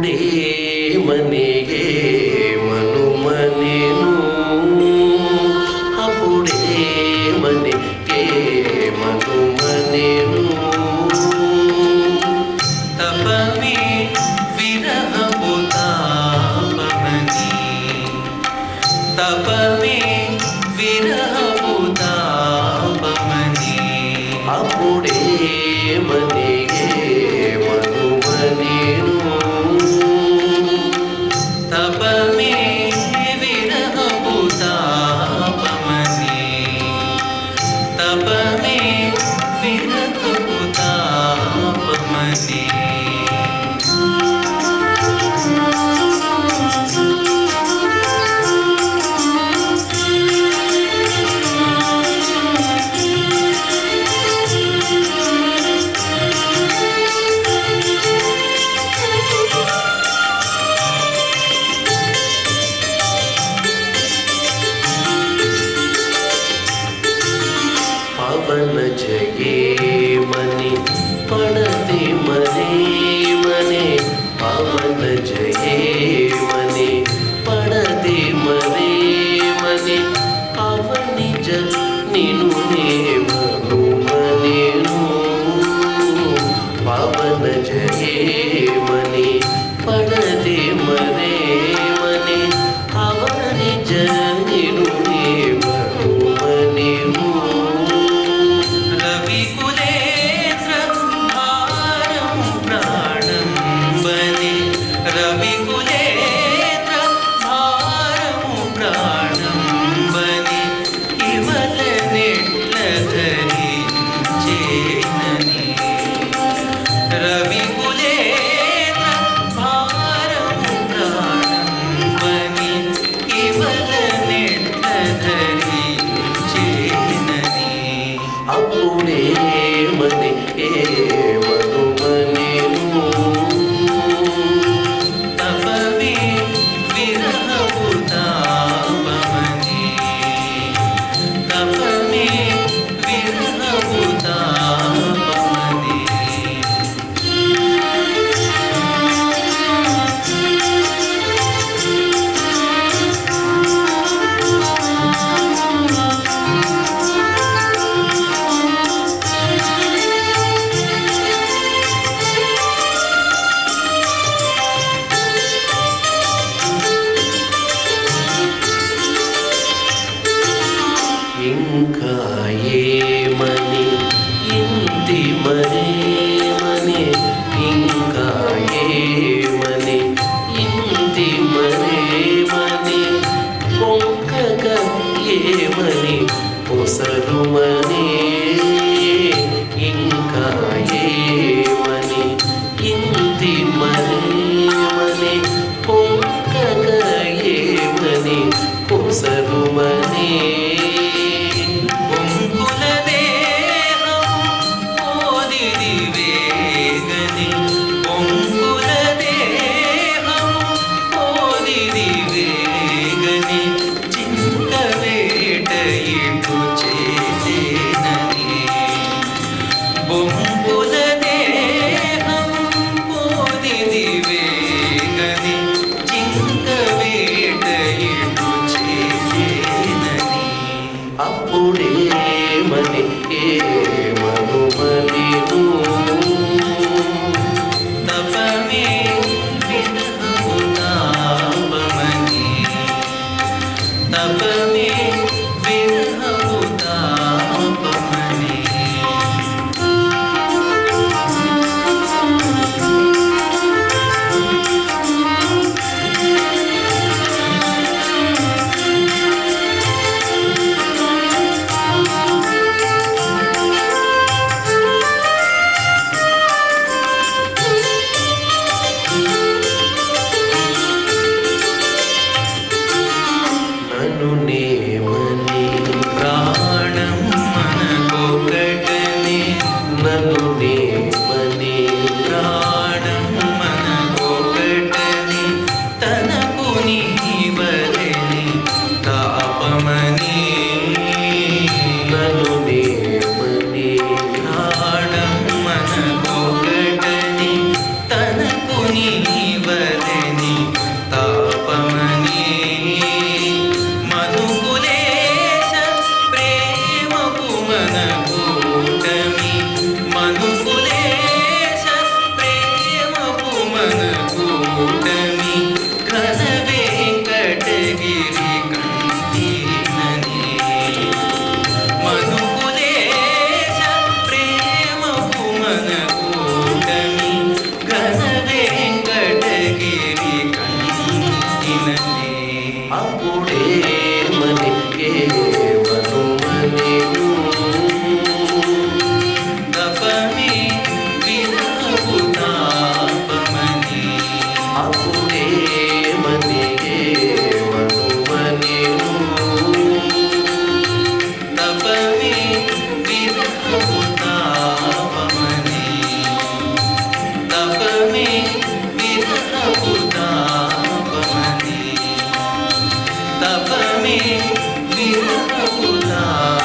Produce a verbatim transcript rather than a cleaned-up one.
అప్పుడే మనిగే మనుమనేను అప్పుడే మనిగే మనుమనేను తపమే విరహపు తాపమని తపమే విరహపు తాపమని అప్పుడే మనిగే మనుమనేను తపమే విరహపు తాపమని తపమే విరహపు తాపమని పవన జయేమని పడతి మరేమని పవన జయేమని పడతి మరేమని అవని జ నిను మనుమనేను పవన జయేమని పడతి మరేమని అవని జ నిను మనుమనేను అప్పుడే మనిగే మనుమనేను తపమే విరహపు తాపమని తపమే విరహపు తాపమని ఇంకా ఏమని ఇంటి మరేమని ఇంకా ఏమని ఇంటి మరేమని ఒక్కగా ఏమని పొసరుమని ఇంకా ఏమని ఇంటి మరేమని ఒక్కగా ఏమని పొసరుమని అప్పుడే మనిగే మనుమనేను తపమే విరహపు తాపమని తపమే విరహపు తాపమని తపమే విరహపు తాపమని తపమే విరహపు తాపమని